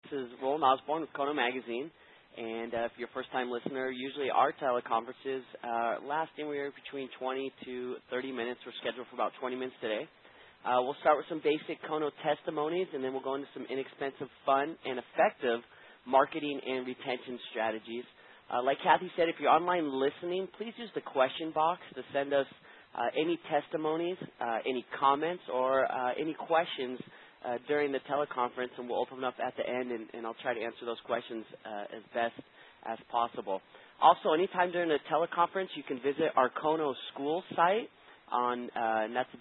is Roland Osborne with Kono Magazine. And if you're a first-time listener, usually our teleconferences last anywhere between 20 to 30 minutes. We're scheduled for about 20 minutes today. We'll start with some basic Kono testimonies, and then we'll go into some inexpensive, fun, and effective marketing and retention strategies. Like Kathy said, if you're online listening, please use the question box to send us any testimonies, any comments, or any questions during the teleconference, and we'll open them up at the end, and I'll try to answer those questions as best as possible. Also, anytime during the teleconference, you can visit our Kono School site, and that's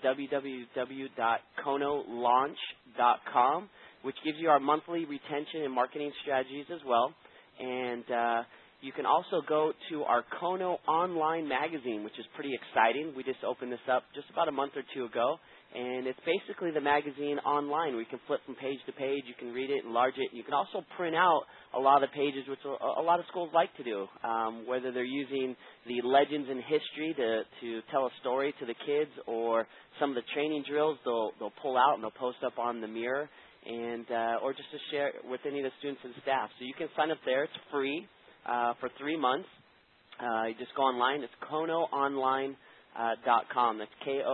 www.konolaunch.com, which gives you our monthly retention and marketing strategies as well. And you can also go to our Kono Online magazine, which is pretty exciting. We just opened this up just about a month or two ago. And it's basically the magazine online where you can flip from page to page. You can read it, enlarge it. You can also print out a lot of the pages, which a lot of schools like to do, whether they're using the legends in history to tell a story to the kids, or some of the training drills they'll pull out and they'll post up on the mirror, and or just to share with any of the students and staff. So you can sign up there. It's free for 3 months. You just go online. It's KonoOnline.com. That's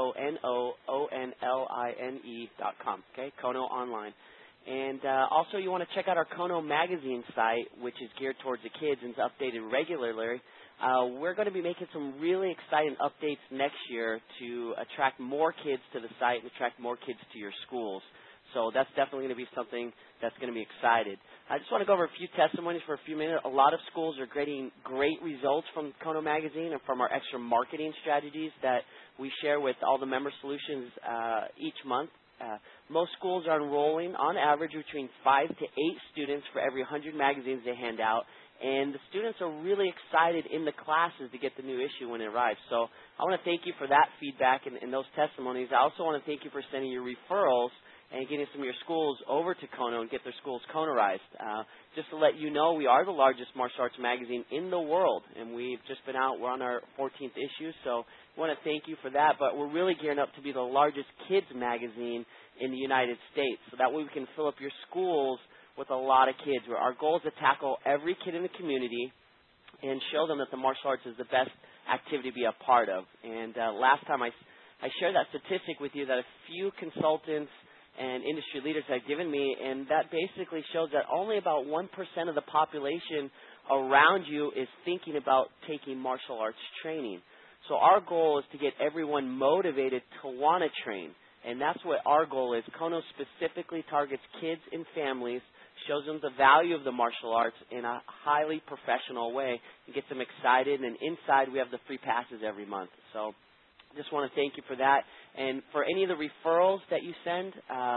KonoOnline.com. Okay, Kono Online. And also, you want to check out our Kono Magazine site, which is geared towards the kids and is updated regularly. We're going to be making some really exciting updates next year to attract more kids to the site and attract more kids to your schools. So that's definitely going to be something that's going to be excited. I just want to go over a few testimonies for a few minutes. A lot of schools are getting great results from Kono Magazine and from our extra marketing strategies that we share with all the member solutions each month. Most schools are enrolling, on average, between 5 to 8 students for every 100 magazines they hand out. And the students are really excited in the classes to get the new issue when it arrives. So I want to thank you for that feedback and those testimonies. I also want to thank you for sending your referrals and getting some of your schools over to Kono and get their schools Konorized. Just to let you know, we are the largest martial arts magazine in the world, and we've just been out. We're on our 14th issue, so I want to thank you for that. But we're really gearing up to be the largest kids magazine in the United States, so that way we can fill up your schools with a lot of kids. Our goal is to tackle every kid in the community and show them that the martial arts is the best activity to be a part of. And last time I shared that statistic with you that a few consultants and industry leaders have given me, and that basically shows that only about 1% of the population around you is thinking about taking martial arts training. So our goal is to get everyone motivated to want to train, and that's what our goal is. Kono specifically targets kids and families, shows them the value of the martial arts in a highly professional way, and gets them excited, and inside we have the free passes every month. So just want to thank you for that. And for any of the referrals that you send,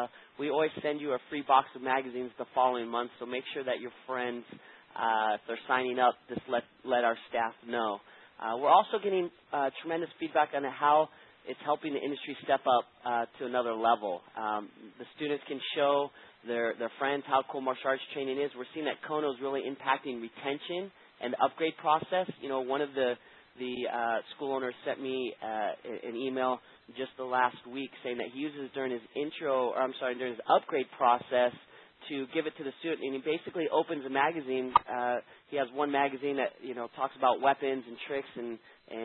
we always send you a free box of magazines the following month, so make sure that your friends, if they're signing up, just let our staff know. We're also getting tremendous feedback on how it's helping the industry step up to another level. The students can show their friends how cool martial arts training is. We're seeing that Kono is really impacting retention and the upgrade process. You know, one of the school owners sent me an email just the last week saying that he uses during his during his upgrade process to give it to the student, and he basically opens a magazine. He has one magazine that talks about weapons and tricks and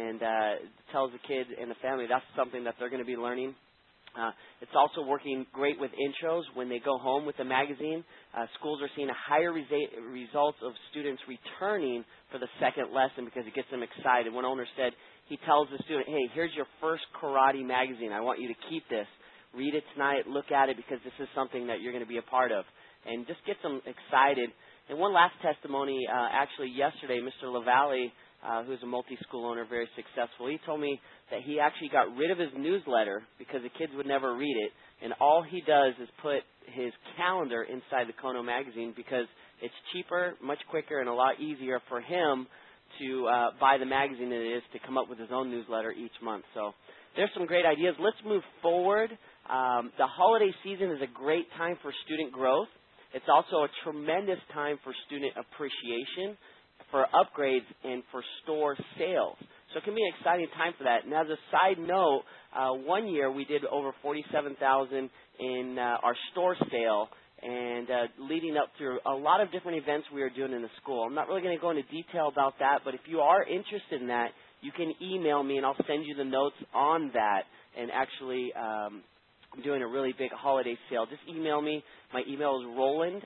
tells the kid and the family that's something that they're going to be learning. It's also working great with intros when they go home with the magazine. Schools are seeing a higher results of students returning for the second lesson because it gets them excited. One owner said he tells the student, hey, here's your first karate magazine. I want you to keep this. Read it tonight. Look at it because this is something that you're going to be a part of. And just get them excited. And one last testimony, actually yesterday, Mr. LaValle, who's a multi-school owner, very successful, he told me that he actually got rid of his newsletter because the kids would never read it. And all he does is put his calendar inside the Kono magazine because it's cheaper, much quicker, and a lot easier for him to buy the magazine than it is to come up with his own newsletter each month. So there's some great ideas. Let's move forward. The holiday season is a great time for student growth. It's also a tremendous time for student appreciation, for upgrades, and for store sales. So it can be an exciting time for that. And as a side note, one year we did over $47,000 in our store sale, and leading up through a lot of different events we are doing in the school. I'm not really going to go into detail about that, but if you are interested in that, you can email me and I'll send you the notes on that. And actually, I'm doing a really big holiday sale. Just email me. My email is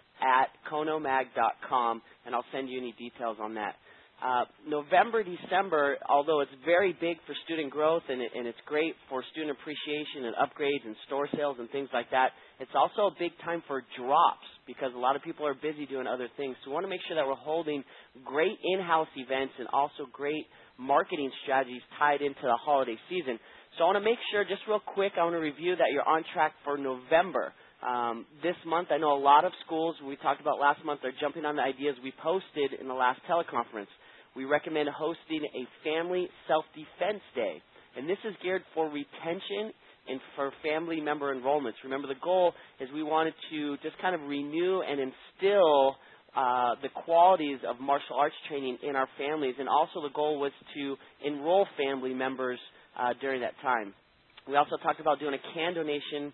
roland@konomag.com, and I'll send you any details on that. November, December, although it's very big for student growth and it's great for student appreciation and upgrades and store sales and things like that, it's also a big time for drops because a lot of people are busy doing other things. So we want to make sure that we're holding great in-house events and also great marketing strategies tied into the holiday season. So I want to make sure, just real quick, I want to review that you're on track for November. This month, I know a lot of schools, we talked about last month, are jumping on the ideas we posted in the last teleconference. We recommend hosting a family self-defense day. And this is geared for retention and for family member enrollments. Remember, the goal is we wanted to just kind of renew and instill the qualities of martial arts training in our families. And also the goal was to enroll family members during that time. We also talked about doing a can donation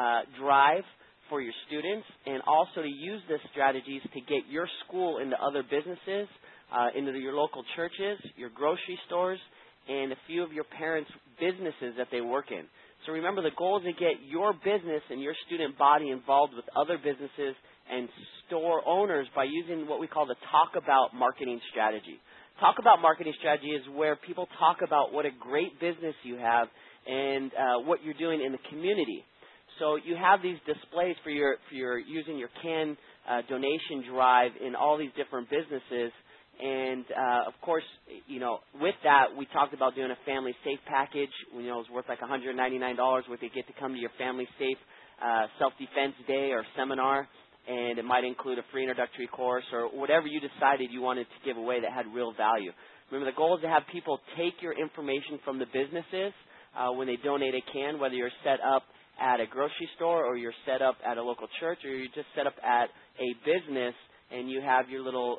drive for your students, and also to use this strategies to get your school into other businesses, into your local churches, your grocery stores, and a few of your parents' businesses that they work in. So remember, the goal is to get your business and your student body involved with other businesses and store owners by using what we call the Talk About marketing strategy. Talk About marketing strategy is where people talk about what a great business you have and what you're doing in the community. So you have these displays for your using your can donation drive in all these different businesses. And, of course, you know, with that, we talked about doing a family safe package. You know, it's worth like $199 where they get to come to your family safe self-defense day or seminar. And it might include a free introductory course or whatever you decided you wanted to give away that had real value. Remember, the goal is to have people take your information from the businesses when they donate a can, whether you're set up at a grocery store or you're set up at a local church or you're just set up at a business and you have your little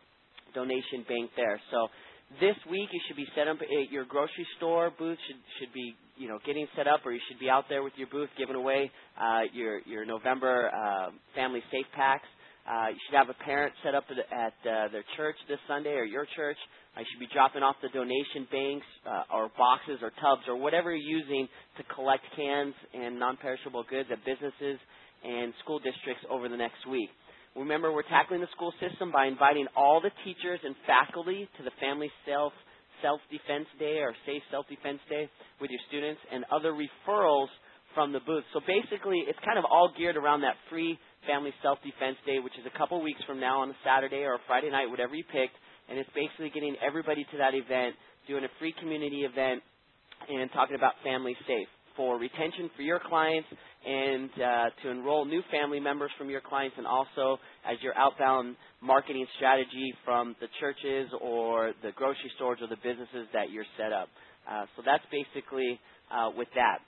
donation bank there. So this week you should be set up at your grocery store booth, should be, you know, getting set up, or you should be out there with your booth giving away your November family safe packs. You should have a parent set up at their church this Sunday or your church. You should be dropping off the donation banks or boxes or tubs or whatever you're using to collect cans and non-perishable goods at businesses and school districts over the next week. Remember, we're tackling the school system by inviting all the teachers and faculty to the Family Self-Defense Day or Safe Self-Defense Day with your students and other referrals from the booth. So basically, it's kind of all geared around that free Family Self-Defense Day, which is a couple weeks from now on a Saturday or a Friday night, whatever you picked. And it's basically getting everybody to that event, doing a free community event, and talking about family safe for retention for your clients and to enroll new family members from your clients, and also as your outbound marketing strategy from the churches or the grocery stores or the businesses that you're set up. So that's basically with that.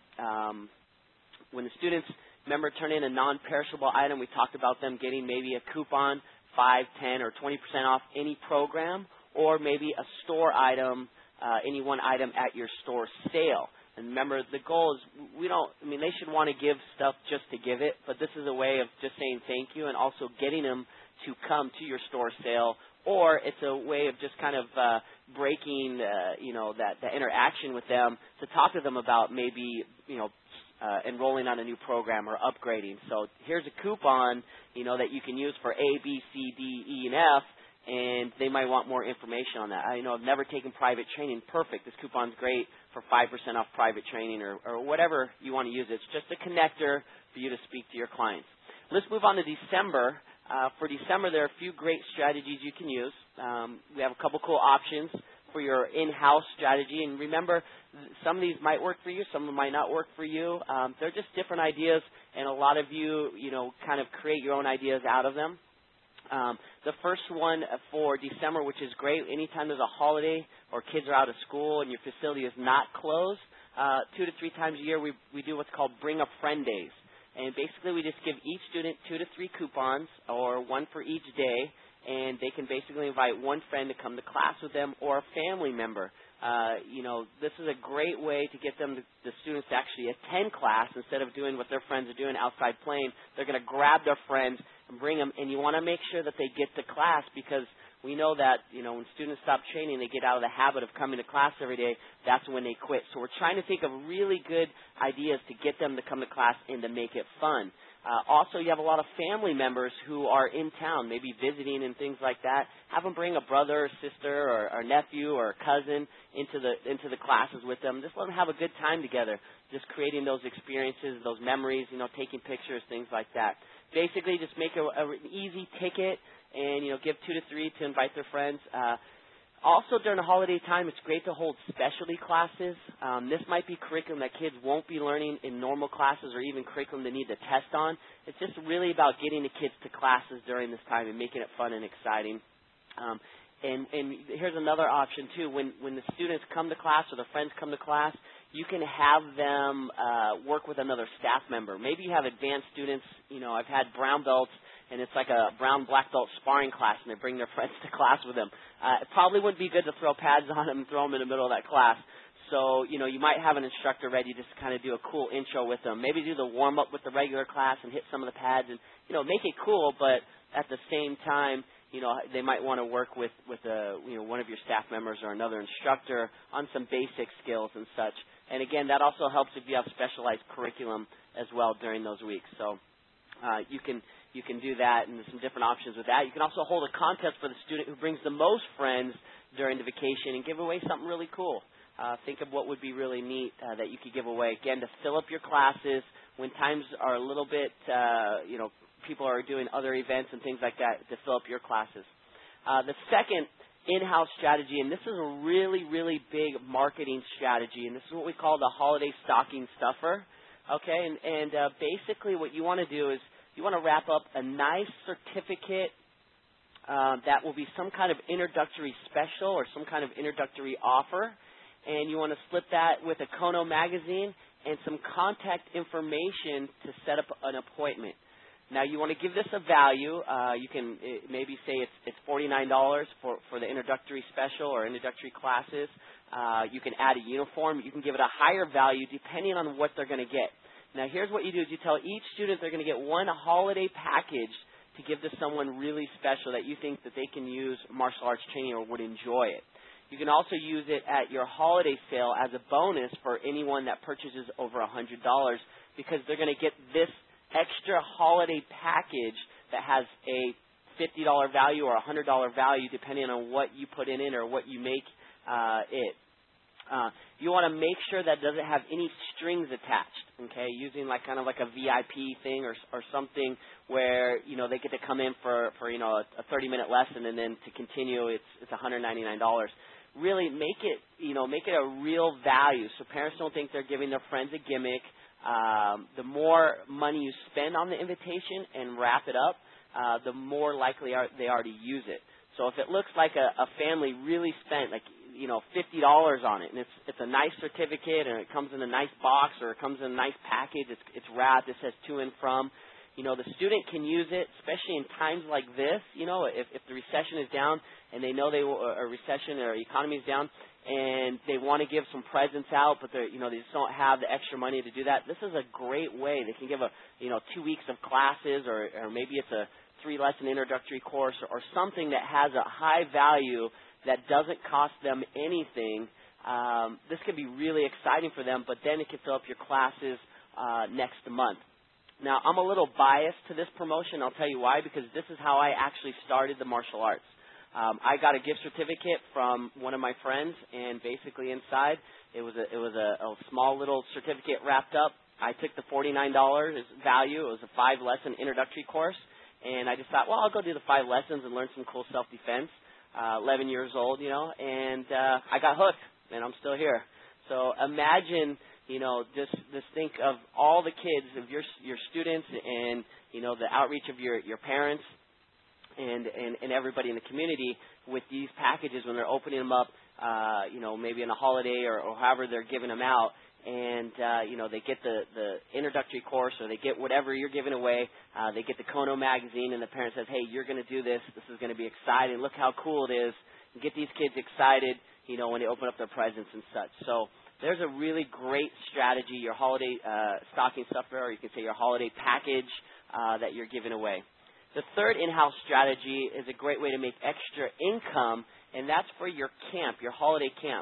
When the students, remember, turn in a non-perishable item, we talked about them getting maybe a coupon, 5, 10, or 20% off any program, or maybe a store item, any one item at your store sale. And remember, the goal is they should want to give stuff just to give it, but this is a way of just saying thank you and also getting them to come to your store sale, or it's a way of just kind of breaking, that interaction with them to talk to them about maybe, enrolling on a new program or upgrading. So here's a coupon, that you can use for A, B, C, D, E, and F, and they might want more information on that. I've never taken private training. Perfect. This coupon's great for 5% off private training or whatever you want to use. It's just a connector for you to speak to your clients. Let's move on to December. For December, there are a few great strategies you can use. We have a couple cool options for your in-house strategy. And remember, some of these might work for you, some of them might not work for you. They're just different ideas, and a lot of you, kind of create your own ideas out of them. The first one for December, which is great, anytime there's a holiday or kids are out of school and your facility is not closed, 2 to 3 times a year we do what's called Bring a Friend Days. And basically we just give each student 2 to 3 coupons, or one for each day, and they can basically invite one friend to come to class with them or a family member. This is a great way to get the students to actually attend class instead of doing what their friends are doing outside playing. They're going to grab their friends and bring them, and you want to make sure that they get to class, because we know that, when students stop training, they get out of the habit of coming to class every day. That's when they quit. So we're trying to think of really good ideas to get them to come to class and to make it fun. Also, you have a lot of family members who are in town, maybe visiting and things like that. Have them bring a brother or sister or nephew or cousin into the classes with them. Just let them have a good time together, just creating those experiences, those memories, taking pictures, things like that. Basically, just make an easy ticket and, give 2 to 3 to invite their friends. Also, during the holiday time, it's great to hold specialty classes. This might be curriculum that kids won't be learning in normal classes, or even curriculum they need to test on. It's just really about getting the kids to classes during this time and making it fun and exciting. And here's another option, too. When the students come to class or their friends come to class, you can have them work with another staff member. Maybe you have advanced students. I've had brown belts, and it's like a brown-black belt sparring class, and they bring their friends to class with them. It probably wouldn't be good to throw pads on them and throw them in the middle of that class. So, you might have an instructor ready just to kind of do a cool intro with them. Maybe do the warm-up with the regular class and hit some of the pads and, make it cool, but at the same time, they might want to work with one of your staff members or another instructor on some basic skills and such. And, again, that also helps if you have specialized curriculum as well during those weeks. So you can do that, and there's some different options with that. You can also hold a contest for the student who brings the most friends during the vacation and give away something really cool. Think of what would be really neat that you could give away. Again, to fill up your classes when times are a little bit, people are doing other events and things like that, to fill up your classes. The second in-house strategy, and this is a really, really big marketing strategy, and this is what we call the holiday stocking stuffer. Okay, and basically what you want to do is you want to wrap up a nice certificate that will be some kind of introductory special or some kind of introductory offer, and you want to slip that with a Kono magazine and some contact information to set up an appointment. Now, you want to give this a value. You can maybe say it's $49 for the introductory special or introductory classes. You can add a uniform. You can give it a higher value depending on what they're going to get. Now, here's what you do is you tell each student they're going to get one holiday package to give to someone really special that you think that they can use martial arts training or would enjoy it. You can also use it at your holiday sale as a bonus for anyone that purchases over $100, because they're going to get this extra holiday package that has a $50 value or a $100 value depending on what you put in it or what you make it. You want to make sure that doesn't have any strings attached, okay, using kind of like a VIP thing or something where, they get to come in for a 30-minute lesson, and then to continue it's $199. Really make it a real value so parents don't think they're giving their friends a gimmick. The more money you spend on the invitation and wrap it up, the more likely they are to use it. So if it looks like a family really spent $50 on it, and it's a nice certificate, and it comes in a nice box, or it comes in a nice package, it's wrapped, it says to and from, the student can use it, especially in times like this. If the recession is down and they know a recession or economy is down, and they want to give some presents out, but they just don't have the extra money to do that. This is a great way. They can give 2 weeks of classes, or maybe it's a 3-lesson introductory course, or something that has a high value that doesn't cost them anything. This can be really exciting for them, but then it can fill up your classes next month. Now, I'm a little biased to this promotion. I'll tell you why, because this is how I actually started the martial arts. I got a gift certificate from one of my friends, and basically inside it was a small little certificate wrapped up. I took the $49 value. It was a 5-lesson introductory course, and I just thought, well, I'll go do the 5 lessons and learn some cool self-defense. 11 years old, and I got hooked, and I'm still here. So imagine, just think of all the kids, of your students, and the outreach of your parents, and everybody in the community with these packages when they're opening them up, maybe on a holiday or however they're giving them out. And, they get the introductory course, or they get whatever you're giving away. They get the Kono magazine, and the parent says, hey, you're going to do this. This is going to be exciting. Look how cool it is. And get these kids excited, when they open up their presents and such. So there's a really great strategy, your holiday stocking stuffer, or you can say your holiday package that you're giving away. The third in-house strategy is a great way to make extra income, and that's for your camp, your holiday camp.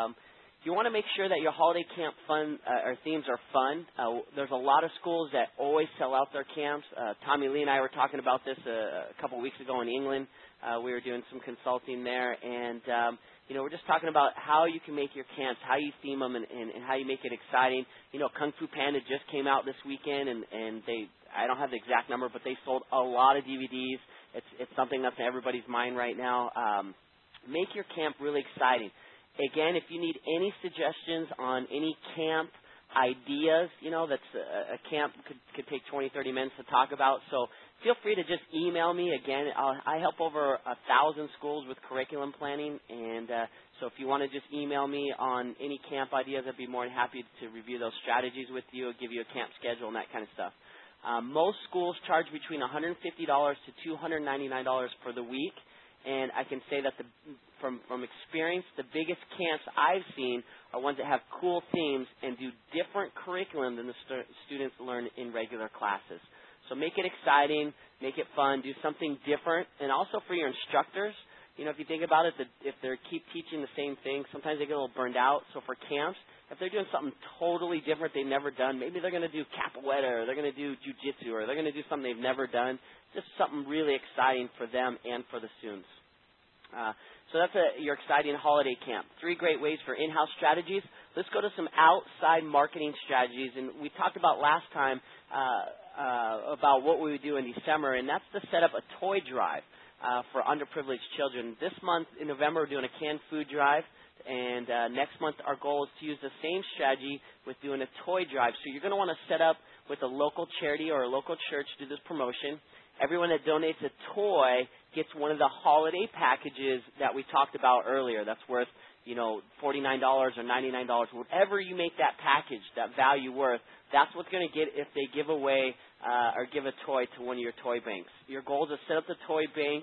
You want to make sure that your holiday camp or themes are fun. There's a lot of schools that always sell out their camps. Tommy Lee and I were talking about this a couple weeks ago in England. We were doing some consulting there, and we're just talking about how you can make your camps, how you theme them, and how you make it exciting. Kung Fu Panda just came out this weekend, and I don't have the exact number, but they sold a lot of DVDs. It's something that's in everybody's mind right now. Make your camp really exciting. Again, if you need any suggestions on any camp ideas, that's a camp could take 20, 30 minutes to talk about. So feel free to just email me. Again, I help over 1,000 schools with curriculum planning. And so if you want to just email me on any camp ideas, I'd be more than happy to review those strategies with you, give you a camp schedule and that kind of stuff. Most schools charge between $150 to $299 for the week. And I can say that from experience, the biggest camps I've seen are ones that have cool themes and do different curriculum than the students learn in regular classes. So make it exciting, make it fun, do something different. And also for your instructors, if you think about it, if they keep teaching the same thing, sometimes they get a little burned out. So for camps, if they're doing something totally different they've never done, maybe they're going to do capoeira, or they're going to do jiu-jitsu, or they're going to do something they've never done, just something really exciting for them and for the students. So that's your exciting holiday camp. 3 great ways for in-house strategies. Let's go to some outside marketing strategies. And we talked about last time about what we would do in December, and that's to set up a toy drive for underprivileged children. This month in November, we're doing a canned food drive. And next month, our goal is to use the same strategy with doing a toy drive. So you're going to want to set up with a local charity or a local church to do this promotion. Everyone that donates a toy gets one of the holiday packages that we talked about earlier. That's worth, $49 or $99. Whatever you make that package, that value worth, that's what's going to get if they give away or give a toy to one of your toy banks. Your goal is to set up the toy bank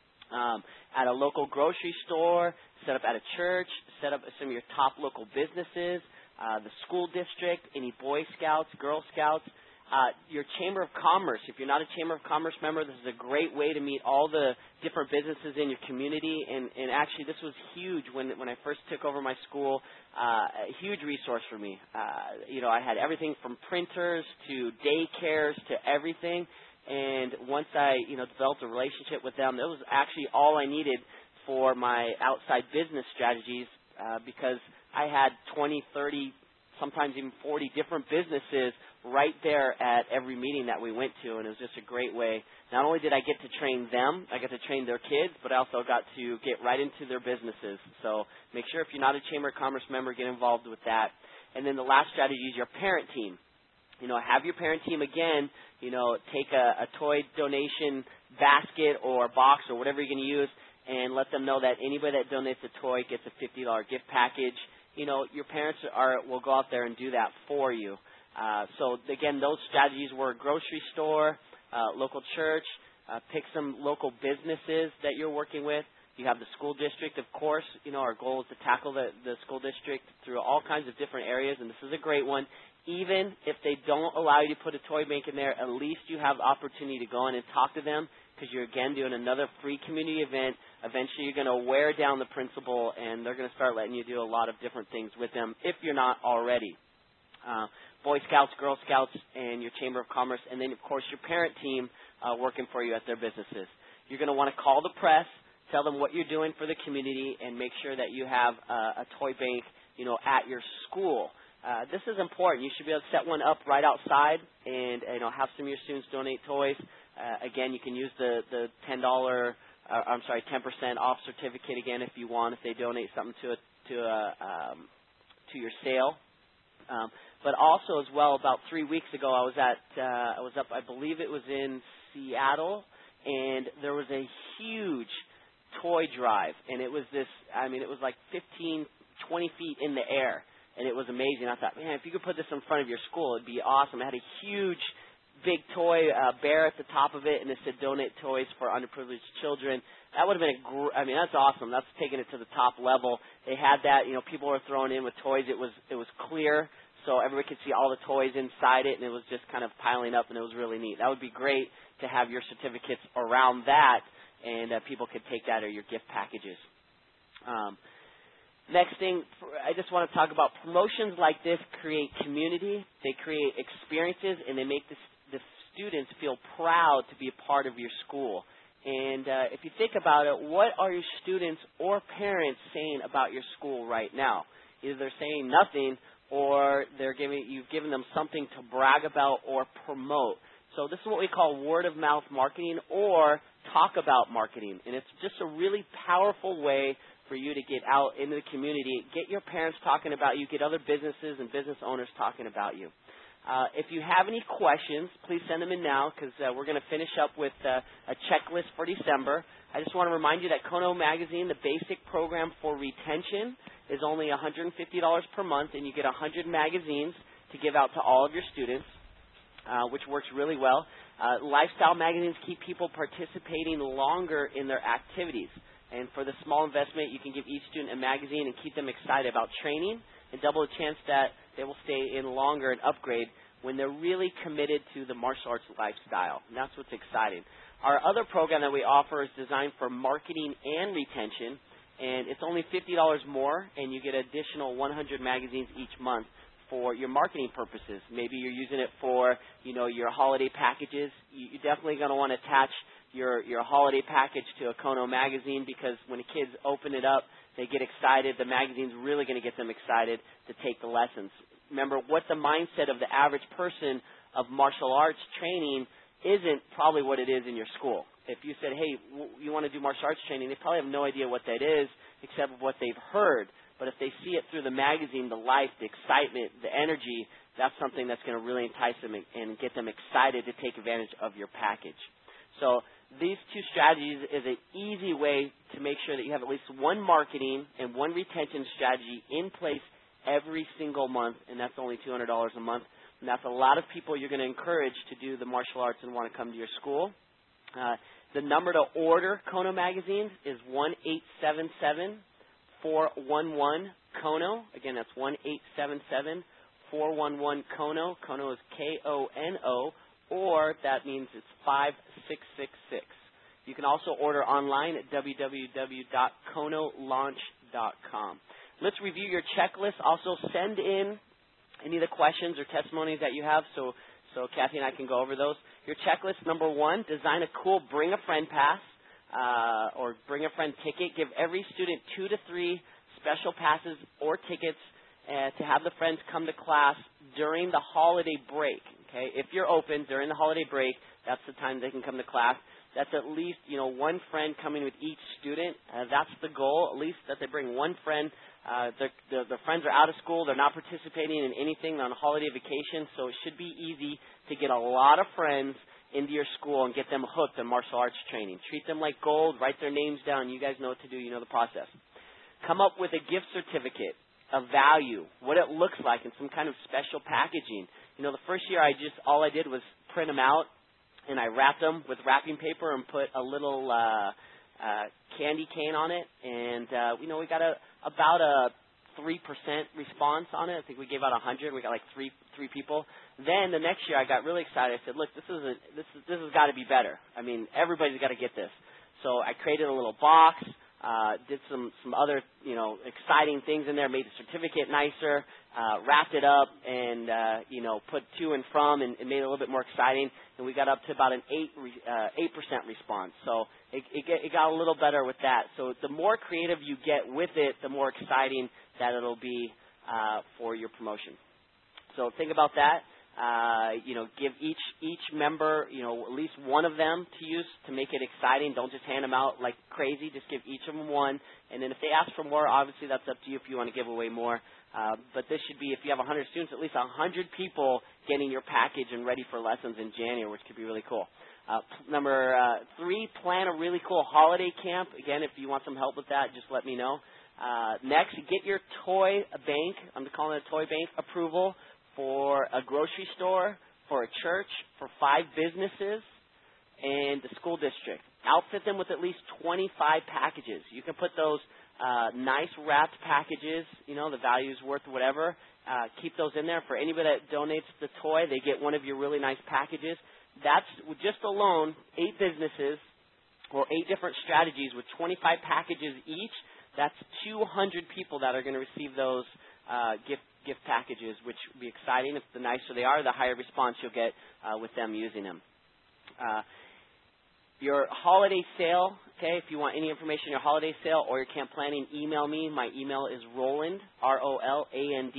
at a local grocery store, set up at a church, set up some of your top local businesses, the school district, any Boy Scouts, Girl Scouts, your Chamber of Commerce. If you're not a Chamber of Commerce member, this is a great way to meet all the different businesses in your community. And actually, this was huge when I first took over my school, a huge resource for me. I had everything from printers to daycares to everything. And once I, developed a relationship with them, that was actually all I needed for my outside business strategies because I had 20, 30, sometimes even 40 different businesses right there at every meeting that we went to, and it was just a great way. Not only did I get to train them, I got to train their kids, but I also got to get right into their businesses. So make sure if you're not a Chamber of Commerce member, get involved with that. And then the last strategy is your parent team. Have your parent team again, take a toy donation basket or box or whatever you're going to use and let them know that anybody that donates a toy gets a $50 gift package. Your parents will go out there and do that for you. So, again, those strategies were grocery store, local church, pick some local businesses that you're working with. You have the school district, of course. Our goal is to tackle the school district through all kinds of different areas, and this is a great one. Even if they don't allow you to put a toy bank in there, at least you have the opportunity to go in and talk to them because you're, again, doing another free community event. Eventually you're going to wear down the principal, and they're going to start letting you do a lot of different things with them if you're not already. Boy Scouts, Girl Scouts, and your Chamber of Commerce, and then, of course, your parent team working for you at their businesses. You're going to want to call the press, tell them what you're doing for the community, and make sure that you have a toy bank, at your school. This is important. You should be able to set one up right outside and have some of your students donate toys. Again, you can use the $10 10% off certificate again if you want, if they donate something to your sale. But also as well, about 3 weeks ago, I was up, I believe it was in Seattle, and there was a huge toy drive, and it was this, I mean, it was like 15, 20 feet in the air, and it was amazing. I thought, man, if you could put this in front of your school, it'd be awesome. It had a huge, big toy bear at the top of it, and it said donate toys for underprivileged children. That would have been I mean, that's awesome. That's taking it to the top level. They had that, you know, people were throwing in with toys. It was clear, so everybody could see all the toys inside it, and it was just kind of piling up, and it was really neat. That would be great to have your certificates around that, and people could take that or your gift packages. Next thing, I just want to talk about promotions like this create community, they create experiences, and they make the students feel proud to be a part of your school. And if you think about it, what are your students or parents saying about your school right now? Either they're saying nothing, or you've given them something to brag about or promote. So this is what we call word-of-mouth marketing or talk-about marketing. And it's just a really powerful way for you to get out into the community, get your parents talking about you, get other businesses and business owners talking about you. If you have any questions, please send them in now, because we're going to finish up with a checklist for December. I just want to remind you that Kono Magazine, the basic program for retention, is only $150 per month, and you get 100 magazines to give out to all of your students, which works really well. Lifestyle magazines keep people participating longer in their activities. And for the small investment, you can give each student a magazine and keep them excited about training and double the chance that they will stay in longer and upgrade when they're really committed to the martial arts lifestyle. And that's what's exciting. Our other program that we offer is designed for marketing and retention, and it's only $50 more, and you get additional 100 magazines each month for your marketing purposes. Maybe you're using it for, you know, your holiday packages. You're definitely going to want to attach your holiday package to a Kono magazine, because when the kids open it up, they get excited. The magazine's really going to get them excited to take the lessons. Remember, what the mindset of the average person of martial arts training isn't probably what it is in your school. If you said, hey, you want to do martial arts training, they probably have no idea what that is except what they've heard. But if they see it through the magazine, the life, the excitement, the energy, that's something that's going to really entice them and get them excited to take advantage of your package. So these two strategies is an easy way to make sure that you have at least one marketing and one retention strategy in place every single month, and that's only $200 a month. And that's a lot of people you're going to encourage to do the martial arts and want to come to your school. The number to order Kono magazines is 1-877-411-KONO. Again, that's 1-877-411-KONO. KONO is K-O-N-O, or that means it's 5666. You can also order online at www.konolaunch.com. Let's review your checklist. Also, send in any of the questions or testimonies that you have so Kathy and I can go over those. Your checklist, number 1, design a cool Bring a Friend pass or Bring a Friend ticket. Give every student 2 to 3 special passes or tickets to have the friends come to class during the holiday break. Okay, if you're open during the holiday break, that's the time they can come to class. That's at least, one friend coming with each student. That's the goal, at least that they bring one friend. The friends are out of school. They're not participating in anything on holiday vacation, so it should be easy to get a lot of friends into your school and get them hooked on martial arts training. Treat them like gold. Write their names down. You guys know what to do. You know the process. Come up with a gift certificate of value, what it looks like, and some kind of special packaging. The first year all I did was print them out, and I wrapped them with wrapping paper and put a little candy cane on it. And, we got about a 3% response on it. I think we gave out 100. We got like three people. Then the next year I got really excited. I said, look, this has got to be better. I mean, everybody's got to get this. So I created a little box. Did some other, exciting things in there, made the certificate nicer, wrapped it up, and, put to and from and made it a little bit more exciting. And we got up to about an 8% response. So it got a little better with that. So the more creative you get with it, the more exciting that it'll be for your promotion. So think about that. Give each member, at least one of them to use to make it exciting. Don't just hand them out like crazy. Just give each of them one. And then if they ask for more, obviously that's up to you if you want to give away more. But this should be, if you have 100 students, at least 100 people getting your package and ready for lessons in January, which could be really cool. Number 3, plan a really cool holiday camp. Again, if you want some help with that, just let me know. Next, get your toy bank, I'm calling it a toy bank, approval for a grocery store, for a church, for 5 businesses, and the school district. Outfit them with at least 25 packages. You can put those nice wrapped packages, the value's worth whatever. Keep those in there. For anybody that donates the toy, they get one of your really nice packages. That's just alone 8 businesses or 8 different strategies with 25 packages each. That's 200 people that are going to receive those gift packages, which will be exciting. If the nicer they are, the higher response you'll get with them using them. Your holiday sale, if you want any information on your holiday sale or your camp planning, email me. My email is Roland, ROLAND,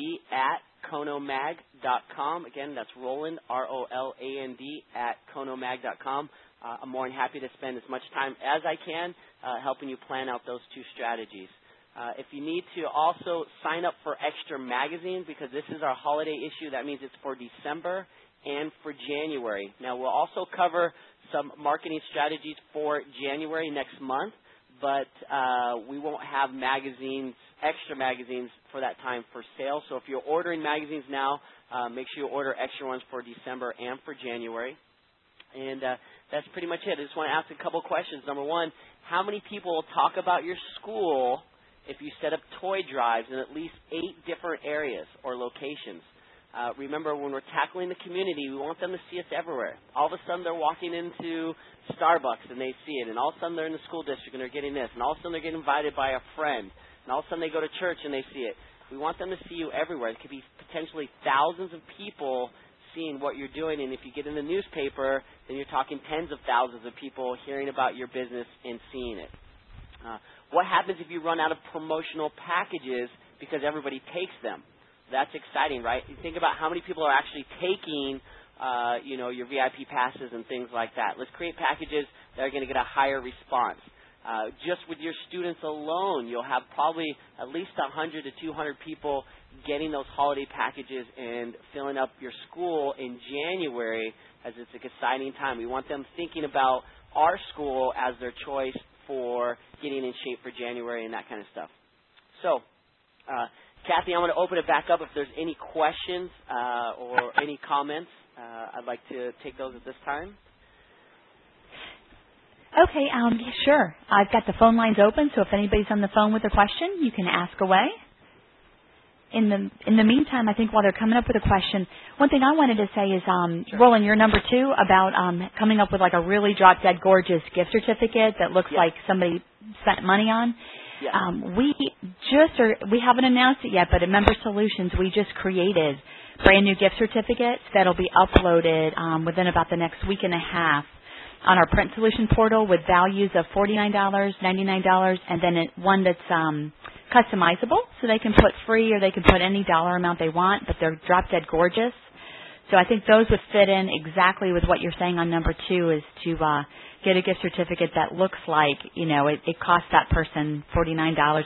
@konomag.com. Again, that's Roland, ROLAND, @konomag.com. I'm more than happy to spend as much time as I can helping you plan out those 2 strategies. If you need to also sign up for extra magazines, because this is our holiday issue, that means it's for December and for January. Now, we'll also cover some marketing strategies for January next month, but we won't have extra magazines for that time for sale. So if you're ordering magazines now, make sure you order extra ones for December and for January. And that's pretty much it. I just want to ask a couple questions. Number 1, how many people will talk about your school if you set up toy drives in at least 8 different areas or locations? Remember, when we're tackling the community, we want them to see us everywhere. All of a sudden, they're walking into Starbucks and they see it, and all of a sudden, they're in the school district and they're getting this, and all of a sudden, they're getting invited by a friend, and all of a sudden, they go to church and they see it. We want them to see you everywhere. It could be potentially thousands of people seeing what you're doing, and if you get in the newspaper, then you're talking tens of thousands of people hearing about your business and seeing it. What happens if you run out of promotional packages because everybody takes them? That's exciting, right? You think about how many people are actually taking, your VIP passes and things like that. Let's create packages that are going to get a higher response. Just with your students alone, you'll have probably at least 100 to 200 people getting those holiday packages and filling up your school in January, as it's an exciting time. We want them thinking about our school as their choice for getting in shape for January and that kind of stuff. So, Kathy, I'm going to open it back up. If there's any questions or any comments, I'd like to take those at this time. Okay, sure. I've got the phone lines open, so if anybody's on the phone with a question, you can ask away. In the meantime, I think while they're coming up with a question, one thing I wanted to say is, sure. Roland, your number 2 about coming up with like a really drop-dead gorgeous gift certificate that looks like somebody spent money on. Yeah. We haven't announced it yet, but at Member Solutions, we just created brand new gift certificates that'll be uploaded within about the next week and a half on our Print Solution portal with values of $49, $99, and then one that's customizable, so they can put free or they can put any dollar amount they want, but they're drop-dead gorgeous. So I think those would fit in exactly with what you're saying on number 2, is to get a gift certificate that looks like, it costs that person $49 or $50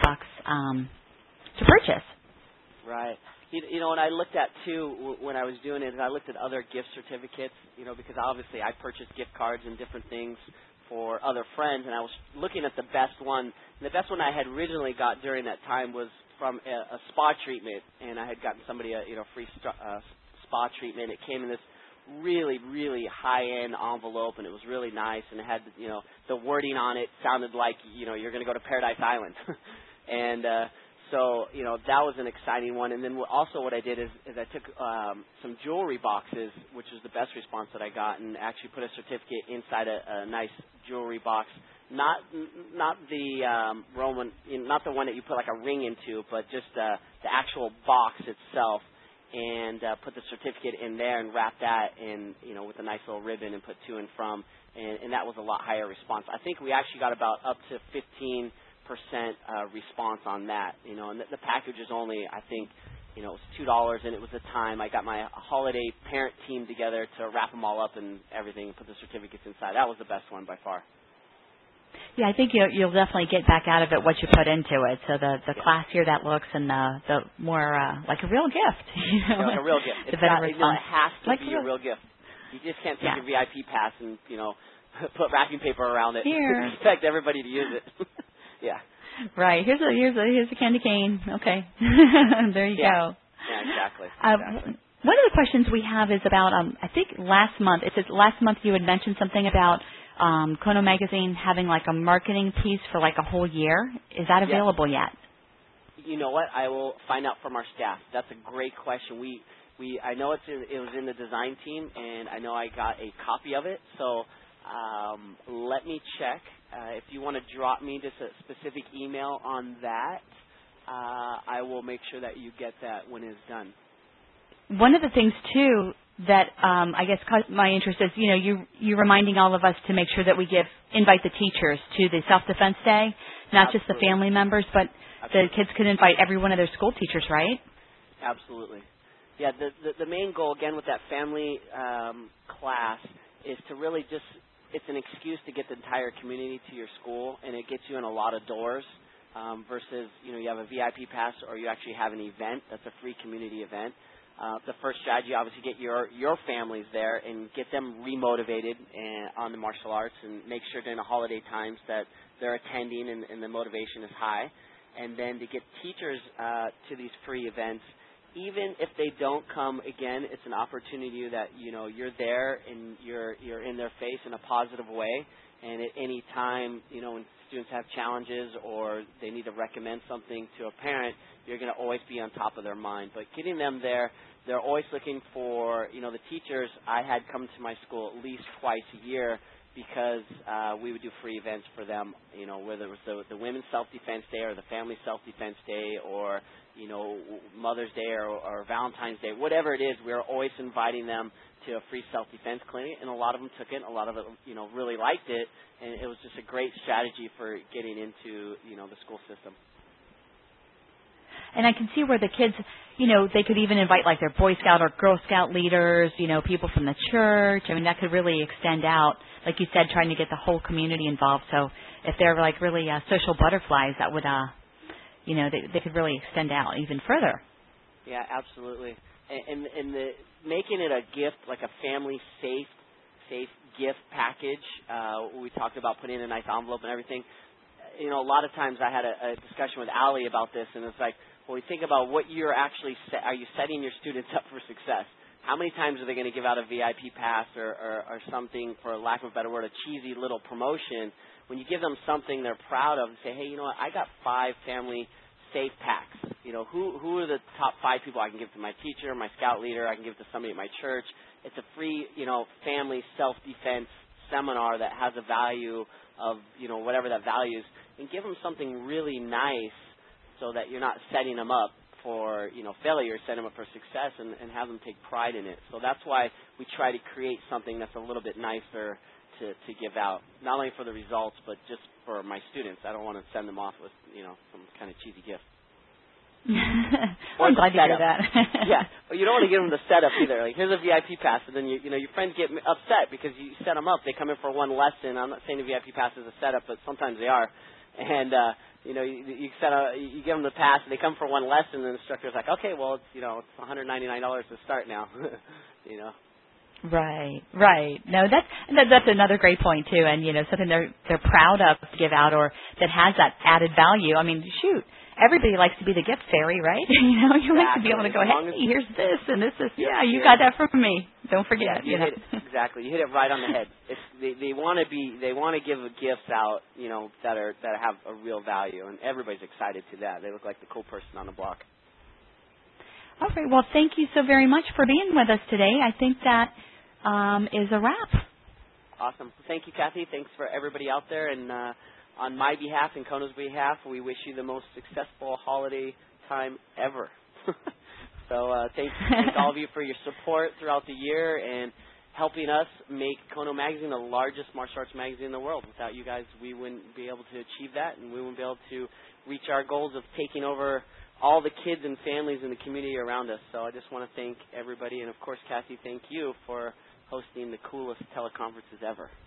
to purchase. Right. And I looked at, too, when I was doing it, I looked at other gift certificates, because obviously I purchased gift cards and different things for other friends, and I was looking at the best one. And the best one I had originally got during that time was from a spa treatment, and I had gotten somebody a free spa treatment. It came in this really, really high-end envelope, and it was really nice, and it had, the wording on it sounded like, you're going to go to Paradise Island. And so, that was an exciting one. And then also what I did is I took some jewelry boxes, which was the best response that I got, and actually put a certificate inside a nice jewelry box. Not the Roman, not the one that you put like a ring into, but just the actual box itself. And put the certificate in there and wrap that in, with a nice little ribbon and put to and from, and that was a lot higher response. I think we actually got about up to 15% response on that, and the package is only, I think, it was $2, and it was the time. I got my holiday parent team together to wrap them all up and everything and put the certificates inside. That was the best one by far. Yeah, I think you'll definitely get back out of it what you put into it. So the classier that looks, and the more like a real gift. Like a real gift. It has to be a real gift. You just can't take your VIP pass and put wrapping paper around it. Here. Expect everybody to use it. Yeah. Right. Here's a candy cane. Okay. There you go. Yeah, exactly. One of the questions we have is about I think last month. It says last month you had mentioned something about Kono Magazine having like a marketing piece for like a whole year. Is that available yet? You know what? I will find out from our staff. That's a great question. I know it was in the design team, and I know I got a copy of it. So let me check. If you want to drop me just a specific email on that, I will make sure that you get that when it's done. One of the things too that I guess caught my interest is you reminding all of us to make sure that we invite the teachers to the self-defense day, not just the family members, but the kids could invite every one of their school teachers, right? Absolutely. Yeah, the main goal, again, with that family class is to really just, it's an excuse to get the entire community to your school, and it gets you in a lot of doors versus, you have a VIP pass or you actually have an event that's a free community event. The first strategy, obviously, get your families there and get them remotivated on the martial arts and make sure during the holiday times that they're attending and the motivation is high. And then to get teachers to these free events, even if they don't come again, it's an opportunity that you're there and you're in their face in a positive way. And at any time, when students have challenges or they need to recommend something to a parent, you're going to always be on top of their mind. But getting them there, they're always looking for, the teachers I had come to my school at least twice a year because we would do free events for them, whether it was the Women's Self-Defense Day or the Family Self-Defense Day or, Mother's Day or Valentine's Day, whatever it is, we were always inviting them to a free self-defense clinic, and a lot of them took it. A lot of it, really liked it, and it was just a great strategy for getting into, the school system. And I can see where the kids, they could even invite like their Boy Scout or Girl Scout leaders, people from the church. I mean, that could really extend out, like you said, trying to get the whole community involved. So if they're like really social butterflies, that would, they could really extend out even further. Yeah, absolutely. And making it a gift, like a family safe gift package. We talked about putting in a nice envelope and everything. A lot of times I had a discussion with Allie about this, and it's like, well, we think about what you're actually are you setting your students up for success? How many times are they going to give out a VIP pass or something, for lack of a better word, a cheesy little promotion? When you give them something they're proud of and say, hey, you know what, I got 5 family safe packs. Who are the top 5 people I can give to my teacher, my scout leader, I can give to somebody at my church? It's a free, family self-defense seminar that has a value of, whatever that value is, and give them something really nice so that you're not setting them up for, failure, set them up for success and have them take pride in it. So that's why we try to create something that's a little bit nicer to give out, not only for the results, but just for my students. I don't want to send them off with, some kind of cheesy gift. I'm glad to hear that. Yeah, but you don't want to give them the setup either. Like, here's a VIP pass, and then your friends get upset because you set them up. They come in for one lesson. I'm not saying the VIP pass is a setup, but sometimes they are. And you give them the pass, and they come for one lesson, and the instructor's like, okay, well, it's it's $199 to start now. Right. No, that's another great point too, and something they're proud of to give out, or that has that added value. I mean, shoot, everybody likes to be the gift fairy, right? You like to be able to go, hey, here's this and this is, you got that from me. Don't forget. Exactly, you hit it right on the head. They want to give gifts out, that have a real value, and everybody's excited to that. They look like the cool person on the block. All right. Well, thank you so very much for being with us today. I think that is a wrap. Awesome. Thank you, Kathy. Thanks for everybody out there. And on my behalf and Kono's behalf, we wish you the most successful holiday time ever. So thank all of you for your support throughout the year and helping us make Kono Magazine the largest martial arts magazine in the world. Without you guys, we wouldn't be able to achieve that, and we wouldn't be able to reach our goals of taking over all the kids and families in the community around us. So I just want to thank everybody, and of course, Kathy, thank you for hosting the coolest teleconferences ever.